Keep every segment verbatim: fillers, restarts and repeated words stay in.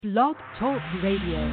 Blog Talk Radio.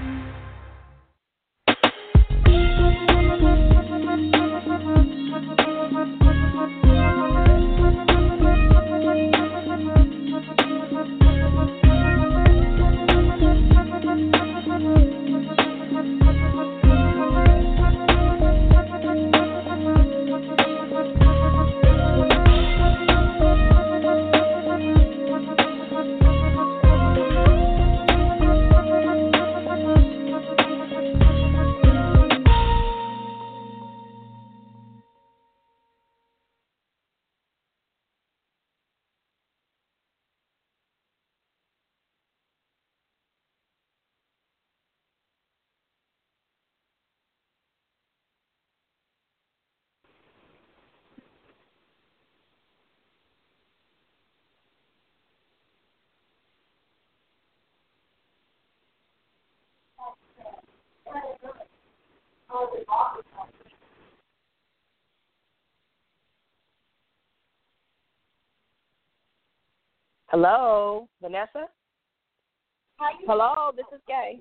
Hello, Vanessa? Hello, this is Gay.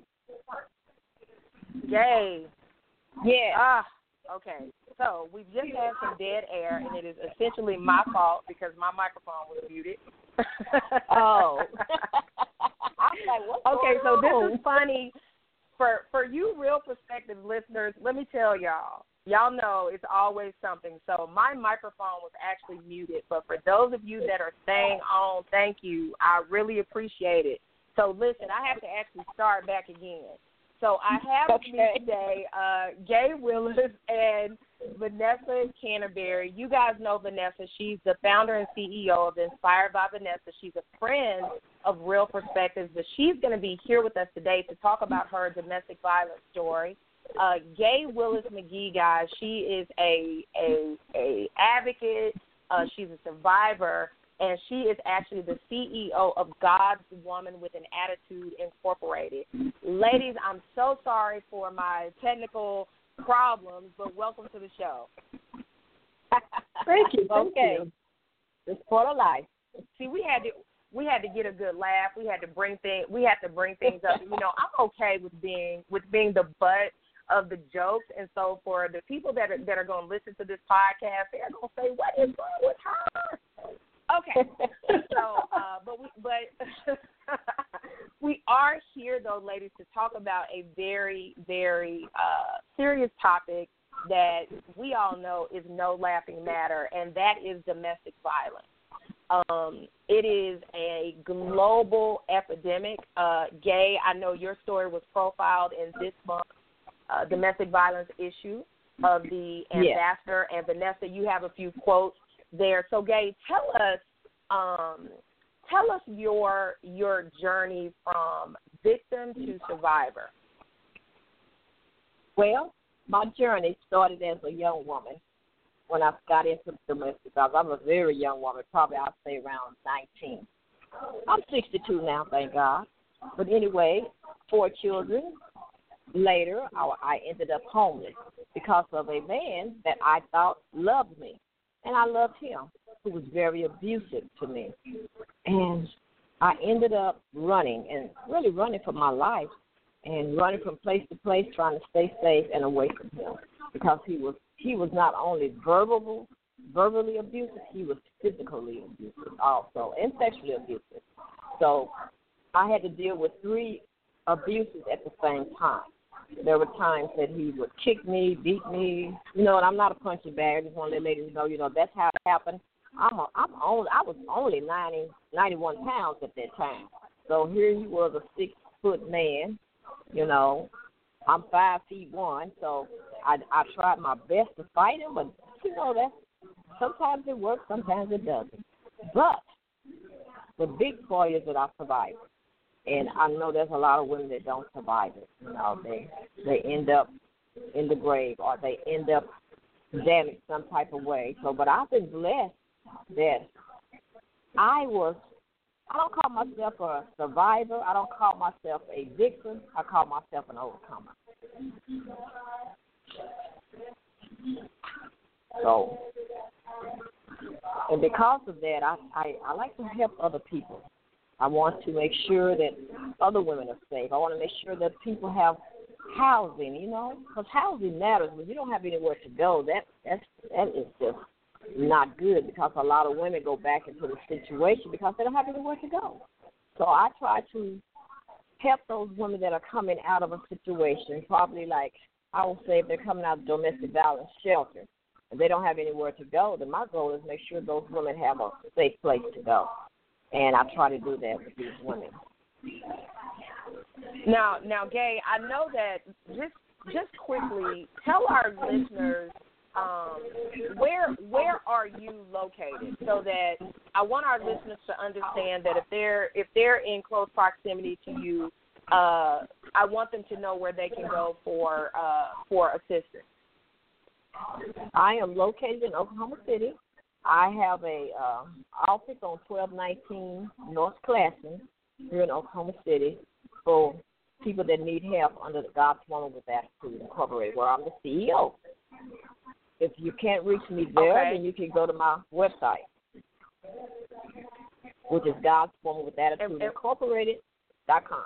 Gay. Yeah. Ah, okay. So we've just had some dead air, and it is essentially my fault because my microphone was muted. Oh. I'm like, what's okay, going so on? this is funny. For, for you real prospective listeners, let me tell y'all. Y'all know it's always something. So my microphone was actually muted. But for those of you that are staying on, thank you. I really appreciate it. So listen, I have to actually start back again. So I have okay. with me today uh, Gay Willis and Vanessa Canterbury. You guys know Vanessa. She's the founder and C E O of Inspired by Vanessa. She's a friend of Real Perspectives, but she's going to be here with us today to talk about her domestic violence story. Uh, Gay Willis McGee, guys, she is a a, a advocate. Uh, she's a survivor, and she is actually the C E O of God's Woman with an Attitude Incorporated. Ladies, I'm so sorry for my technical problems, but welcome to the show. Thank you. Thank okay. you. It's part of life. See, we had to we had to get a good laugh. We had to bring things we had to bring things up. You know, I'm okay with being with being the butt of the jokes, and so for the people that are that are going to listen to this podcast, they're going to say, "What is wrong with her?" Okay, so uh, but we but we are here though, ladies, to talk about a very very uh, serious topic that we all know is no laughing matter, and that is domestic violence. Um, it is a global epidemic. Uh, Gay, I know your story was profiled in this month's uh, domestic violence issue of the Ambassador, yes. And Vanessa, you have a few quotes there. So, Gay, tell us, um, tell us your your journey from victim to survivor. Well, my journey started as a young woman when I got into domestic violence. I'm a very young woman, probably I'll say around nineteen. I'm sixty-two now, thank God. But anyway, four children. Later, I, I ended up homeless because of a man that I thought loved me. And I loved him, who was very abusive to me. And I ended up running, and really running for my life, and running from place to place, trying to stay safe and away from him, because he was he was not only verbal, verbally abusive, he was physically abusive also, and sexually abusive. So I had to deal with three abuses at the same time. There were times that he would kick me, beat me, you know, and I'm not a punching bag. I just want to let ladies know, you know, that's how it happened. I'm a, I'm only, I was only ninety, ninety-one pounds at that time. So here he was, a six-foot man, you know. I'm five feet one, so I, I tried my best to fight him, but, you know, that's, sometimes it works, sometimes it doesn't. But the big part is that I survived. And I know there's a lot of women that don't survive it. You know, they they end up in the grave, or they end up damaged some type of way. So, but I've been blessed that I was, I don't call myself a survivor. I don't call myself a victim. I call myself an overcomer. So, and because of that, I, I, I like to help other people. I want to make sure that other women are safe. I want to make sure that people have housing, you know, because housing matters. When you don't have anywhere to go, that that's, that is just not good, because a lot of women go back into the situation because they don't have anywhere to go. So I try to help those women that are coming out of a situation, probably like, I would say if they're coming out of domestic violence shelter and they don't have anywhere to go, then my goal is make sure those women have a safe place to go. And I try to do that with these women. Now, now, Gay, I know that just just quickly tell our listeners um, where where are you located, so that I want our listeners to understand that if they're if they're in close proximity to you, uh, I want them to know where they can go for uh, for assistance. I am located in Oklahoma City. I have a uh, office on twelve nineteen North Classen here in Oklahoma City for people that need help under the God's Woman with Attitude Incorporated, where I'm the C E O. If you can't reach me there, okay, then you can go to my website, which is God's Woman with Attitude Incorporated dot com.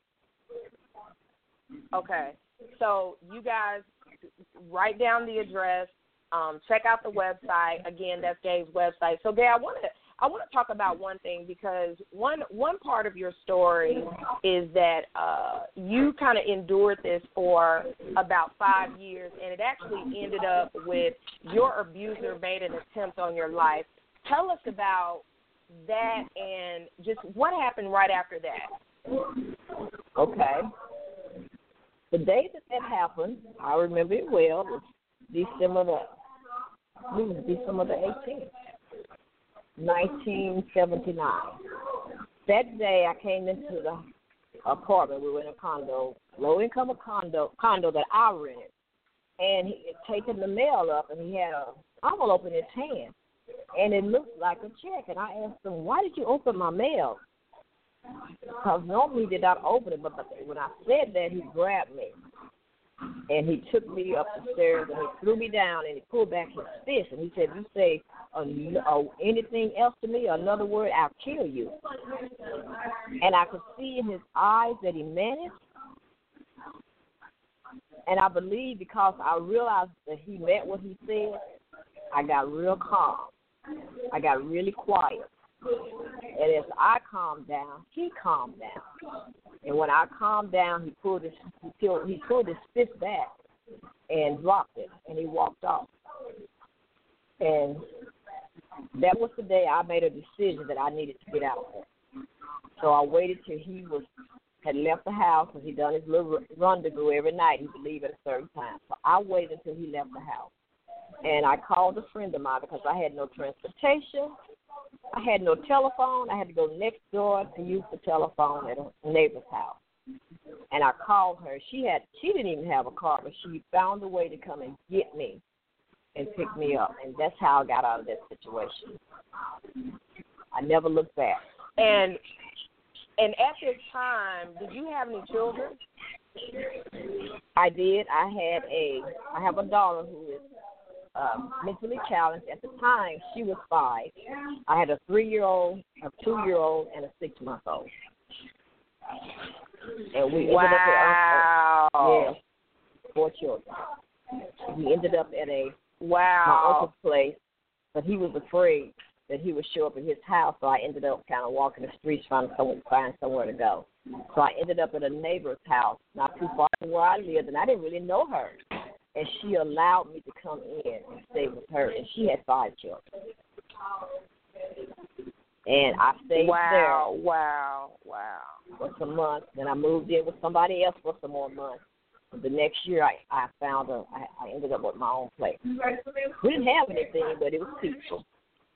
Okay, so you guys write down the address. Um, check out the website. Again, that's Gay's website. So, Gay, I want to I want to talk about one thing, because one one part of your story is that uh, you kind of endured this for about five years, and it actually ended up with your abuser made an attempt on your life. Tell us about that and just what happened right after that. Okay. The day that that happened, I remember it well. It was December the It was December the eighteenth, nineteen seventy-nine. That day, I came into the apartment. We were in a condo, low-income condo, condo that I rented. And he had taken the mail up, and he had an envelope in his hand. And it looked like a check. And I asked him, why did you open my mail? Because normally he did not open it, but when I said that, he grabbed me. And he took me up the stairs, and he threw me down, and he pulled back his fist, and he said, you say uh, uh, anything else to me, or another word, I'll kill you. And I could see in his eyes that he meant it. And I believe because I realized that he meant what he said, I got real calm. I got really quiet. And as I calmed down, he calmed down. And when I calmed down, he pulled his he pulled, he pulled his fist back and dropped it, and he walked off. And that was the day I made a decision that I needed to get out of there. So I waited till he was had left the house, and he done his little rendezvous every night. He believed at a certain time. So I waited until he left the house. And I called a friend of mine because I had no transportation. I had no telephone. I had to go next door to use the telephone at a neighbor's house. And I called her. She had she didn't even have a car, but she found a way to come and get me and pick me up. And that's how I got out of that situation. I never looked back. And and at this time, did you have any children? I did. I had a I have a daughter who is Uh, mentally challenged. At the time, she was five. I had a three-year-old, a two-year-old, and a six-month-old. And we ended wow. up at, uh, yeah, four children. We ended up at a wow. my uncle's place, but he was afraid that he would show up at his house, so I ended up kind of walking the streets trying to find, find somewhere to go. So I ended up at a neighbor's house, not too far from where I lived, and I didn't really know her. And she allowed me to come in and stay with her, and she had five children. And I stayed wow, there. Wow, wow, For some months. Then I moved in with somebody else for some more months. But the next year, I, I found a, I, I ended up with my own place. We didn't have anything, but it was peaceful.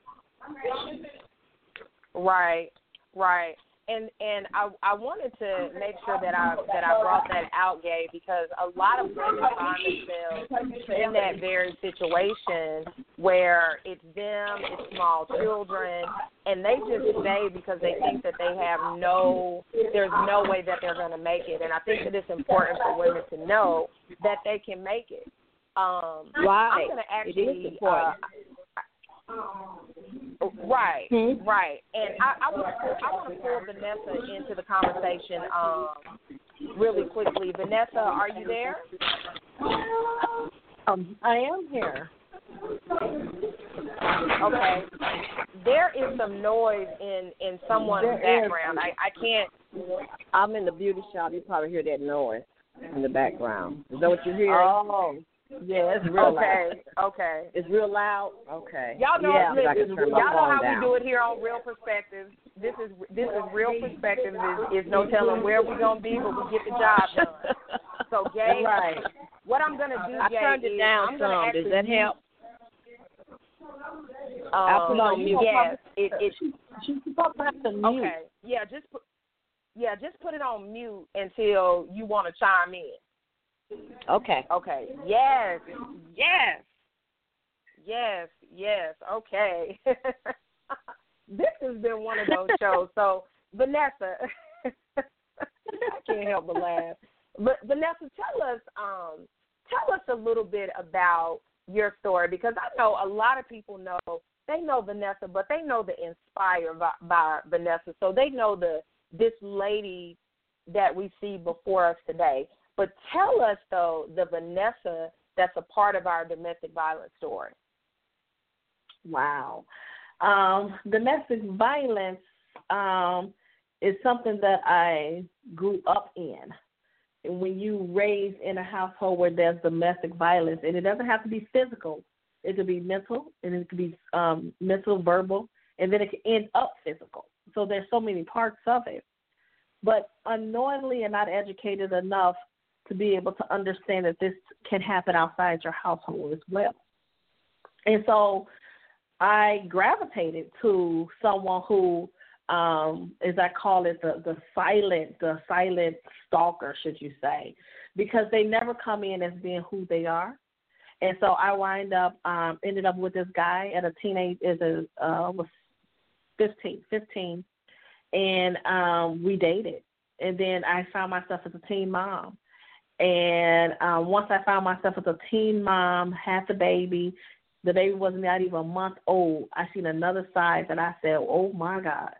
Right, right. And and I I wanted to make sure that I that I brought that out, Gay, because a lot of women find themselves in that very situation where it's them, it's small children, and they just stay because they think that they have no, there's no way that they're going to make it. And I think that it's important for women to know that they can make it. Um, right. I'm going to it is actually. important. Uh, Right, Hmm? right. And I, I want to I want to pull Vanessa into the conversation um, really quickly. Vanessa, are you there? Um, I am here. Okay. There is some noise in, in someone's There is. background. I, I can't. I'm in the beauty shop. You probably hear that noise in the background. Is that what you hear? Oh, yeah, it's real loud. okay, okay. It's real loud. Okay. Y'all know, yeah, listen, I can turn my y'all know phone how down. we do it here on Real Perspectives. This is this is Real Perspectives. Is, is no telling where we're gonna be, but we get the job done. So, Jay, right. what I'm gonna do, I Jay, turned it is down I'm gonna some. actually Does that help? Um, put on mute. yes, it, it, She's supposed to have to mute. okay. Yeah, just put, yeah, just put it on mute until you want to chime in. Okay. Okay. Yes. Yes. Yes. Yes. Okay. This has been one of those shows. So, Vanessa, I can't help but laugh. But Vanessa, tell us, um, tell us a little bit about your story, because I know a lot of people know they know Vanessa, but they know the Inspired by, by Vanessa. So they know the this lady that we see before us today. But tell us, though, the Vanessa that's a part of our domestic violence story. Wow. Um, domestic violence um, is something that I grew up in. And when you raise in a household where there's domestic violence, and it doesn't have to be physical, it could be mental, and it could be um, mental, verbal, and then it can end up physical. So there's so many parts of it. But unknowingly and not educated enough to be able to understand that this can happen outside your household as well. And so I gravitated to someone who, um, as I call it, the, the silent, the silent stalker, should you say, because they never come in as being who they are. And so I wind up, um, ended up with this guy at a teenage, as a uh, was fifteen, fifteen, and um, we dated. And then I found myself as a teen mom. And um, once I found myself as a teen mom, had the baby, the baby wasn't not even a month old, I seen another side that I said, oh, my God.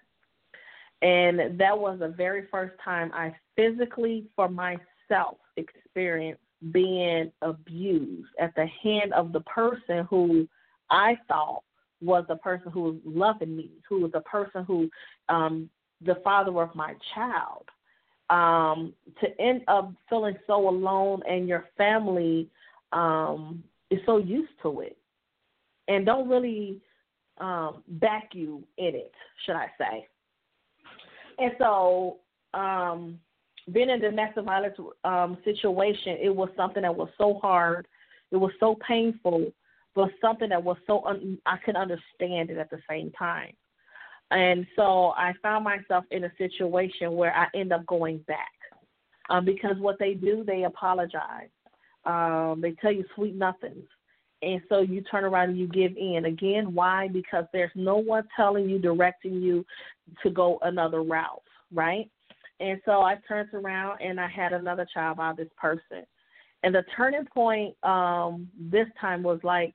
And that was the very first time I physically, for myself, experienced being abused at the hand of the person who I thought was the person who was loving me, who was the person who, um, the father of my child. Um, to end up feeling so alone, and your family um, is so used to it and don't really um, back you in it, should I say. And so um, being in a domestic violence um, situation, it was something that was so hard. It was so painful, but something that was so un- I couldn't understand it at the same time. And so I found myself in a situation where I end up going back um, because what they do, they apologize. Um, they tell you sweet nothings. And so you turn around and you give in. Again, why? Because there's no one telling you, directing you to go another route, right? And so I turned around and I had another child by this person. And the turning point um, this time was like,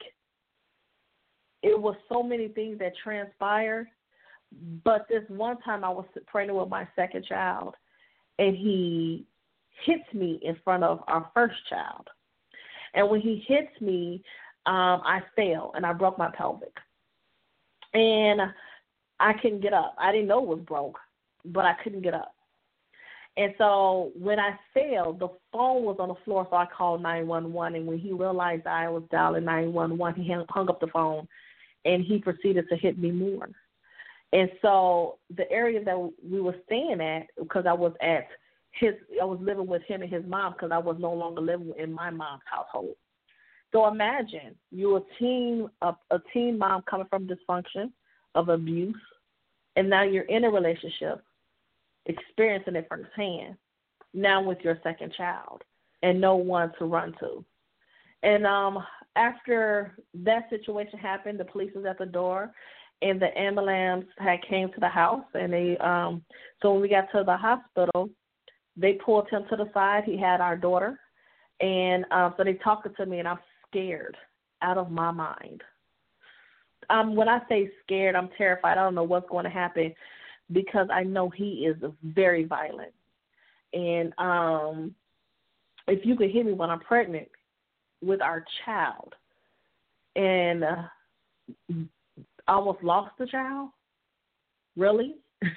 it was so many things that transpired. But this one time I was pregnant with my second child, and he hits me in front of our first child. And when he hits me, um, I fell, and I broke my pelvic. And I couldn't get up. I didn't know it was broke, but I couldn't get up. And so when I fell, the phone was on the floor, so I called nine one one. And when he realized I was dialing nine one one, he hung up the phone, and he proceeded to hit me more. And so the area that we were staying at, because I was at his, I was living with him and his mom because I was no longer living in my mom's household. So imagine you're a teen, a, a teen mom coming from dysfunction of abuse, and now you're in a relationship, experiencing it firsthand, now with your second child, and no one to run to. And um, after that situation happened, the police was at the door. And the ambulance had came to the house, and they um, so when we got to the hospital, they pulled him to the side. He had our daughter, and um, so they talked to me, and I'm scared out of my mind, um, when I say scared, I'm terrified. I don't know what's going to happen because I know he is very violent. And um, if you could hear me when I'm pregnant with our child, and uh, I almost lost the child, really.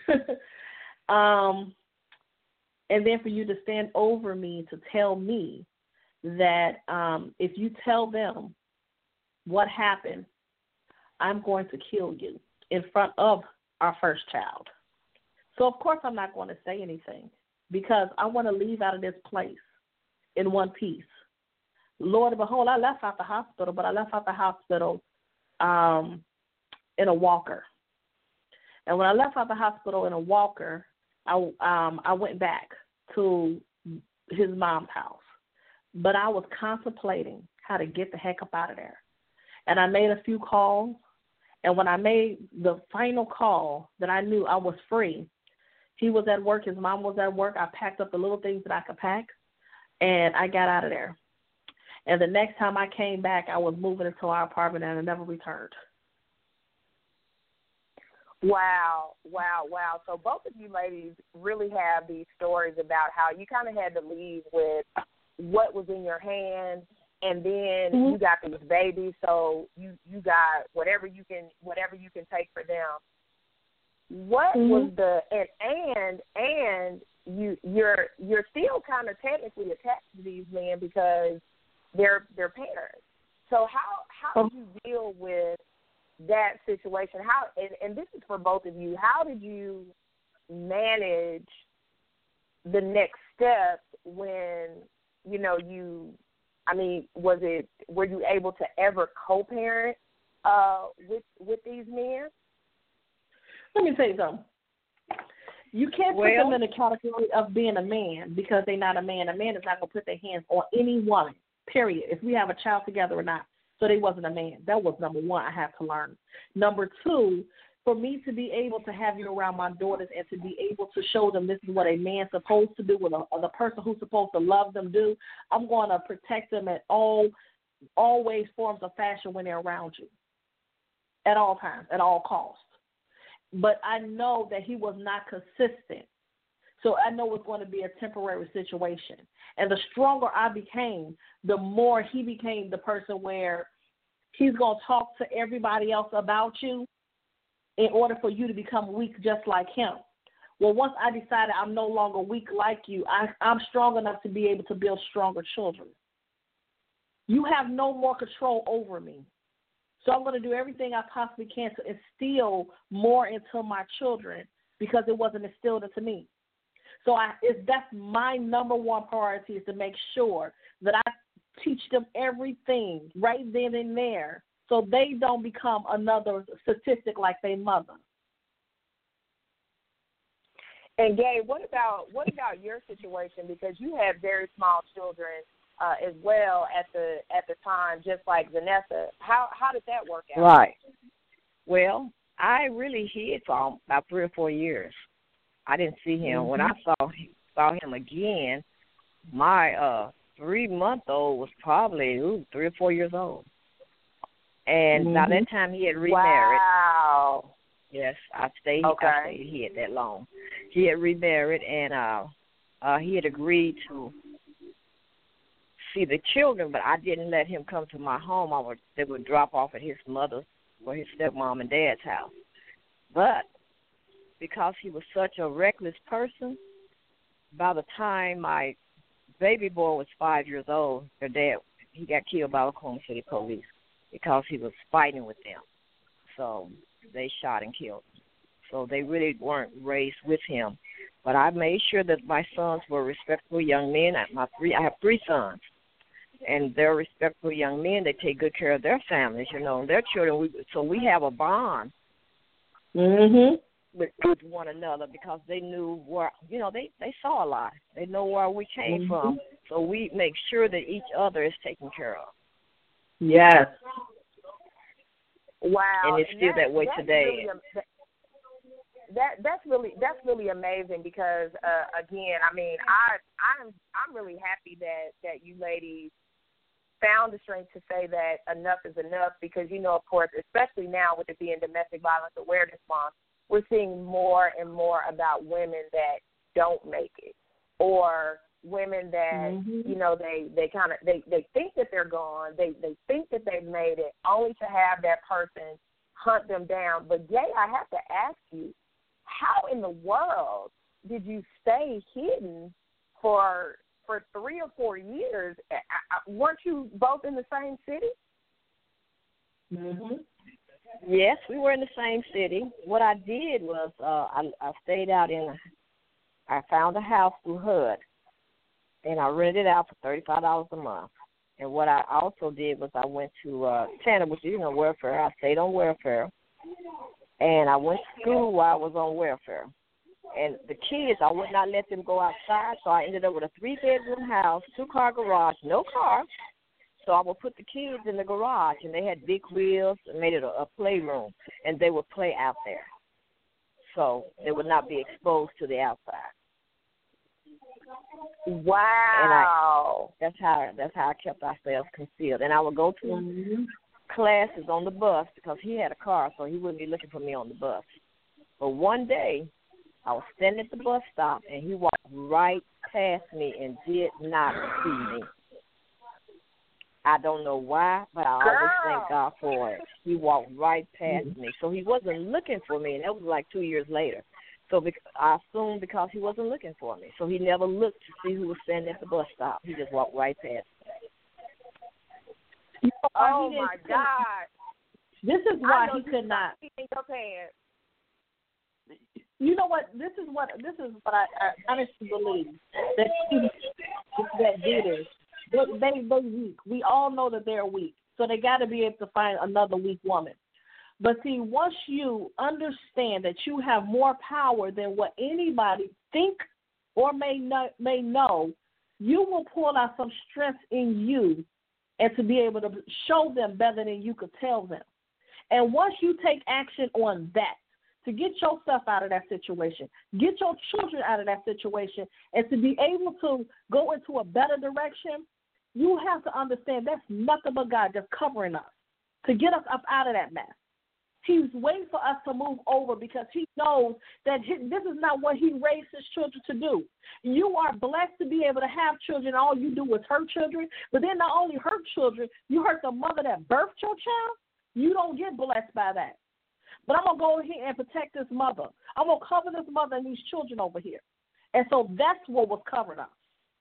um, and then for you to stand over me to tell me that um, if you tell them what happened, I'm going to kill you in front of our first child. So, of course, I'm not going to say anything because I want to leave out of this place in one piece. Lord and behold, I left out the hospital, but I left out the hospital um, in a walker. And when I left out the hospital in a walker, I, um, I went back to his mom's house. But I was contemplating how to get the heck up out of there. And I made a few calls. And when I made the final call that I knew I was free, he was at work, his mom was at work. I packed up the little things that I could pack, and I got out of there. And the next time I came back, I was moving into our apartment, and I never returned. Wow, wow, wow. So both of you ladies really have these stories about how you kind of had to leave with what was in your hand, and then mm-hmm. you got these babies, so you, you got whatever you can whatever you can take for them. What mm-hmm. was the and and and you you're you're still kind of technically attached to these men because they're they're parents. So how how did you deal with that situation? How and, and this is for both of you. How did you manage the next step when you know you? I mean, was it were you able to ever co-parent uh, with with these men? Let me tell you something. You can't well, put them in the category of being a man because they're not a man. A man is not going to put their hands on any woman, period, if we have a child together or not. So they wasn't a man. That was number one I have to learn. Number two, for me to be able to have you around my daughters and to be able to show them this is what a man's supposed to do, what a, the person who's supposed to love them do, I'm going to protect them at all, always forms of fashion when they're around you, at all times, at all costs. But I know that he was not consistent. So I know it's going to be a temporary situation. And the stronger I became, the more he became the person where he's going to talk to everybody else about you in order for you to become weak just like him. Well, once I decided I'm no longer weak like you, I, I'm strong enough to be able to build stronger children. You have no more control over me. So I'm going to do everything I possibly can to instill more into my children because it wasn't instilled into me. So I, it's, that's my number one priority is to make sure that I teach them everything right then and there so they don't become another statistic like their mother. And Gabe, what about what about your situation? Because you had very small children uh, as well at the at the time, just like Vanessa. How how did that work out? Right. Well, I really hid for about three or four years. I didn't see him. Mm-hmm. When I saw saw him again, my uh, three-month-old was probably ooh, three or four years old. And mm-hmm. by that time, he had remarried. Wow. Yes, I stayed. Okay. I stayed here that long. He had remarried, and uh, uh, he had agreed to see the children, but I didn't let him come to my home. I would they would drop off at his mother's or his stepmom and dad's house. But because he was such a reckless person, by the time my baby boy was five years old, their dad he got killed by Oklahoma City police because he was fighting with them. So they shot and killed him. So they really weren't raised with him. But I made sure that my sons were respectful young men. My three, I have three sons, and they're respectful young men. They take good care of their families, you know, and their children. We, so we have a bond mm-hmm. with, with one another because they knew where, you know, they, they saw a lot. They know where we came mm-hmm. from. So we make sure that each other is taken care of. Yes. Wow. And it's still and that, that way today. Really, that that's really that's really amazing because uh, again, I mean, I I'm I'm really happy that, that you ladies found the strength to say that enough is enough because, you know, of course, especially now with it being Domestic Violence Awareness Month, we're seeing more and more about women that don't make it or women that, mm-hmm. you know, they, they kind of, they, they think that they're gone. They, they think that they've made it only to have that person hunt them down. But, Jay, I have to ask you, how in the world did you stay hidden for for three or four years? I, I, weren't you both in the same city? Mm-hmm. Yes, we were in the same city. What I did was uh, I, I stayed out in, I found a house through H U D, and I rented it out for thirty-five dollars a month. And what I also did was I went to uh, Tanner, which is, you know, welfare. I stayed on welfare, and I went to school while I was on welfare. And the kids, I would not let them go outside, so I ended up with a three-bedroom house, two-car garage, no car. So I would put the kids in the garage, and they had big wheels and made it a, a playroom, and they would play out there. So they would not be exposed to the outside. Wow. And I, that's how that's how I kept ourselves concealed. And I would go to mm-hmm. classes on the bus because he had a car, so he wouldn't be looking for me on the bus. But one day, I was standing at the bus stop, and he walked right past me and did not see me. I don't know why, but I Girl. always thank God for it. He walked right past mm-hmm. me. So he wasn't looking for me, and that was like two years later. So I assumed because he wasn't looking for me. So he never looked to see who was standing at the bus stop. He just walked right past me. Oh, my God. This is why he could not. You know what? This is what this is what I, I honestly believe that he, that did it. They they they weak. We all know that they're weak, so they got to be able to find another weak woman. But see, once you understand that you have more power than what anybody think or may know, may know, you will pull out some strength in you, and to be able to show them better than you could tell them. And once you take action on that, to get yourself out of that situation, get your children out of that situation, and to be able to go into a better direction, you have to understand that's nothing but God just covering us to get us up out of that mess. He's waiting for us to move over because he knows that this is not what he raised his children to do. You are blessed to be able to have children. All you do is hurt children, but then not only hurt children, you hurt the mother that birthed your child. You don't get blessed by that. But I'm going to go here and protect this mother. I'm going to cover this mother and these children over here. And so that's what was covering us.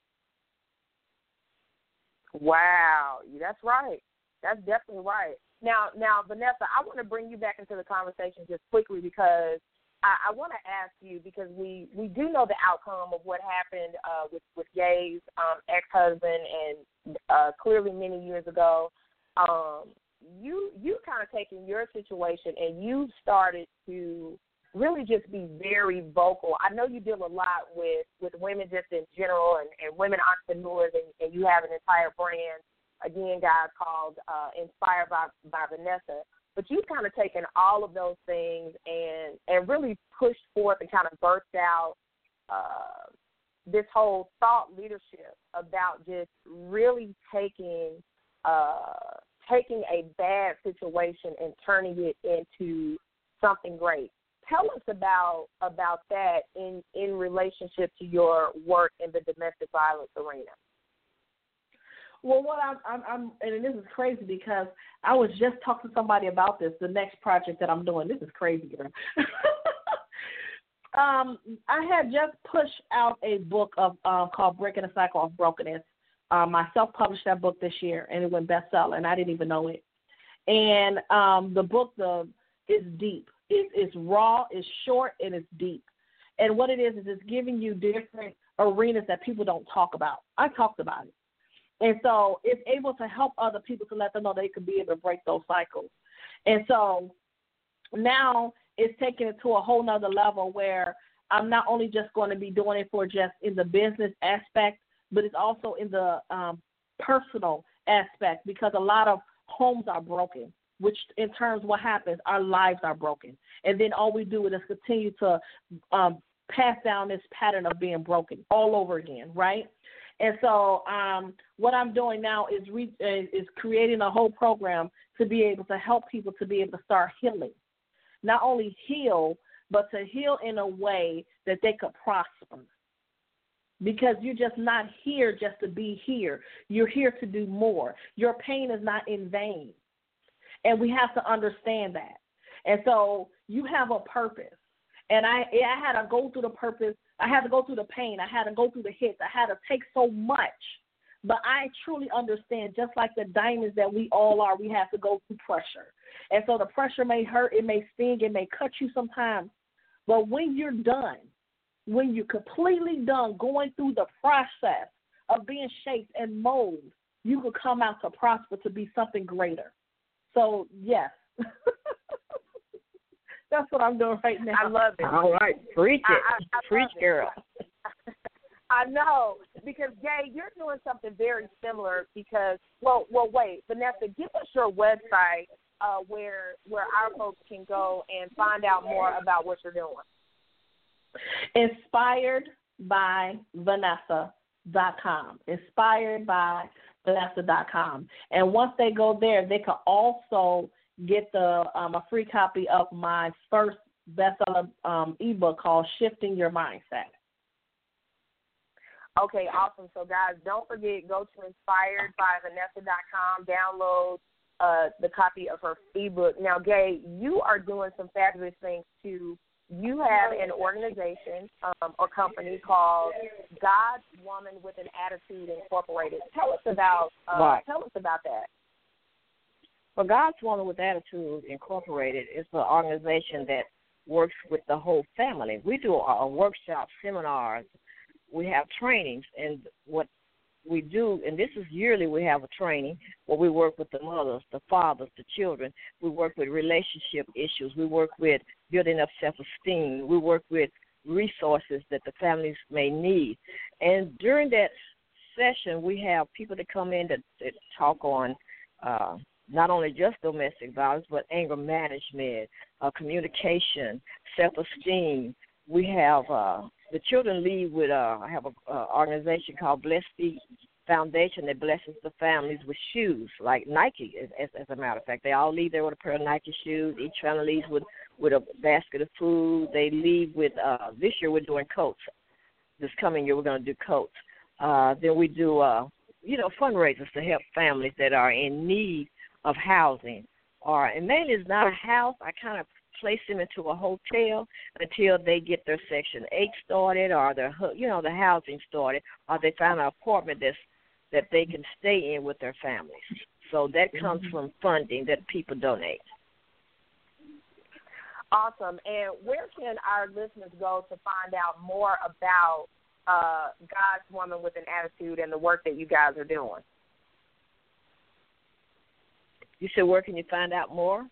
Wow. That's right. That's definitely right. Now, now, Vanessa, I want to bring you back into the conversation just quickly because I, I want to ask you, because we, we do know the outcome of what happened uh, with, with Gay's um, ex-husband and uh, clearly many years ago. Um, you you kind of taken your situation and you started to really just be very vocal. I know you deal a lot with, with women just in general and, and women entrepreneurs, and, and you have an entire brand, again, guys, called uh, Inspired by, by Vanessa. But you've kind of taken all of those things and, and really pushed forth and kind of birthed out uh, this whole thought leadership about just really taking uh, taking a bad situation and turning it into something great. Tell us about about that in, in relationship to your work in the domestic violence arena. Well, what I'm, I'm, I'm, and this is crazy because I was just talking to somebody about this, the next project that I'm doing. This is crazy, girl. um, I had just pushed out a book of uh, called Breaking the Cycle of Brokenness. Um, I self-published that book this year, and it went bestseller, and I didn't even know it. And um, the book the is deep. It, it's raw, it's short, and it's deep. And what it is is it's giving you different arenas that people don't talk about. I talked about it. And so it's able to help other people to let them know they can be able to break those cycles. And so now it's taken it to a whole nother level where I'm not only just going to be doing it for just in the business aspect, but it's also in the um, personal aspect, because a lot of homes are broken, which in terms of what happens, our lives are broken. And then all we do is continue to um, pass down this pattern of being broken all over again, right? And so um, what I'm doing now is re- is creating a whole program to be able to help people to be able to start healing. Not only heal, but to heal in a way that they could prosper. Because you're just not here just to be here. You're here to do more. Your pain is not in vain. And we have to understand that. And so you have a purpose. And I I had to go through the purpose. I had to go through the pain. I had to go through the hits. I had to take so much. But I truly understand, just like the diamonds that we all are, we have to go through pressure. And so the pressure may hurt, it may sting, it may cut you sometimes. But when you're done, when you're completely done going through the process of being shaped and molded, you can come out to prosper, to be something greater. So, yes. That's what I'm doing right now. I love it. All right. Preach it. I, I, I Preach, girl. I know, because, Gay, you're doing something very similar because, well, well, wait, Vanessa, give us your website uh, where where our folks can go and find out more about what you're doing. Inspired by Vanessa dot com. Inspired by Vanessa dot com. And once they go there, they can also get the um, a free copy of my first bestseller um, ebook called Shifting Your Mindset. Okay, awesome. So, guys, don't forget, go to inspired by Vanessa dot com, download uh, the copy of her ebook. Now, Gay, you are doing some fabulous things, too. You have an organization um, or company called God's Woman with an Attitude Incorporated. Tell us about uh, right. Tell us about that. Well, God's Woman with Attitude Incorporated is an organization that works with the whole family. We do our workshops, seminars. We have trainings, and what we do, and this is yearly, we have a training where we work with the mothers, the fathers, the children. We work with relationship issues. We work with building up self-esteem. We work with resources that the families may need. And during that session, we have people that come in that, that talk on uh, not only just domestic violence, but anger management, uh, communication, self-esteem. We have uh, the children lead with, uh, I have an organization called Blessed Feet Foundation that blesses the families with shoes, like Nike, as, as, as a matter of fact. They all leave there with a pair of Nike shoes. Each family leaves with, with a basket of food. They leave with, uh, this year we're doing coats. This coming year we're going to do coats. Uh, then we do, uh, you know, fundraisers to help families that are in need of housing. Or, and mainly it's not a house. I kind of place them into a hotel until they get their Section eight started, or their, you know, the housing started, or they find an apartment that's, that they can stay in with their families. So that comes from funding that people donate. Awesome. And where can our listeners go to find out more about uh, God's Woman with an Attitude and the work that you guys are doing? You said where can you find out more?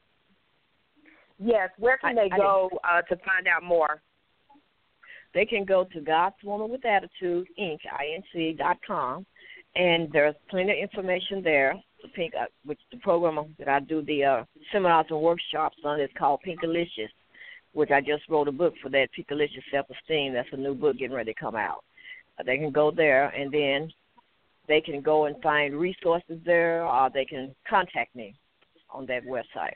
Yes, where can I, they go uh, to find out more? They can go to God's Woman with Attitude, Inc, I N C dot com, and there's plenty of information there. The Pink, uh, which the program that I do the uh, seminars and workshops on is called Pinkalicious, which I just wrote a book for that, Pinkalicious Self-Esteem. That's a new book getting ready to come out. Uh, they can go there, and then they can go and find resources there, or they can contact me on that website.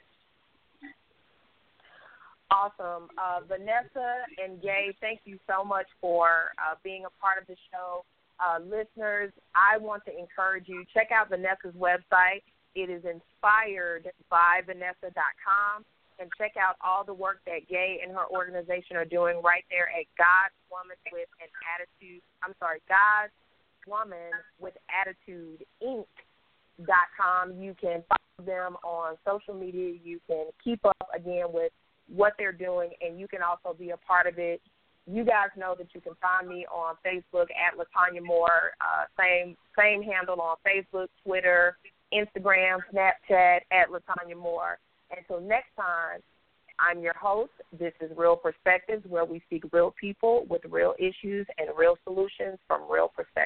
Awesome. Uh, Vanessa and Gay, thank you so much for uh, being a part of the show. Uh, listeners, I want to encourage you, check out Vanessa's website. It is inspired by Vanessa dot com. And check out all the work that Gay and her organization are doing right there at God's Woman with an Attitude. I'm sorry, God's Woman with Attitude Inc dot com. You can follow them on social media. You can keep up again with what they're doing, and you can also be a part of it. You guys know that you can find me on Facebook at LaTanya Moore, uh, same same handle on Facebook, Twitter, Instagram, Snapchat at LaTanya Moore. Until next time, I'm your host. This is Real Perspectives, where we seek real people with real issues and real solutions from real perspectives.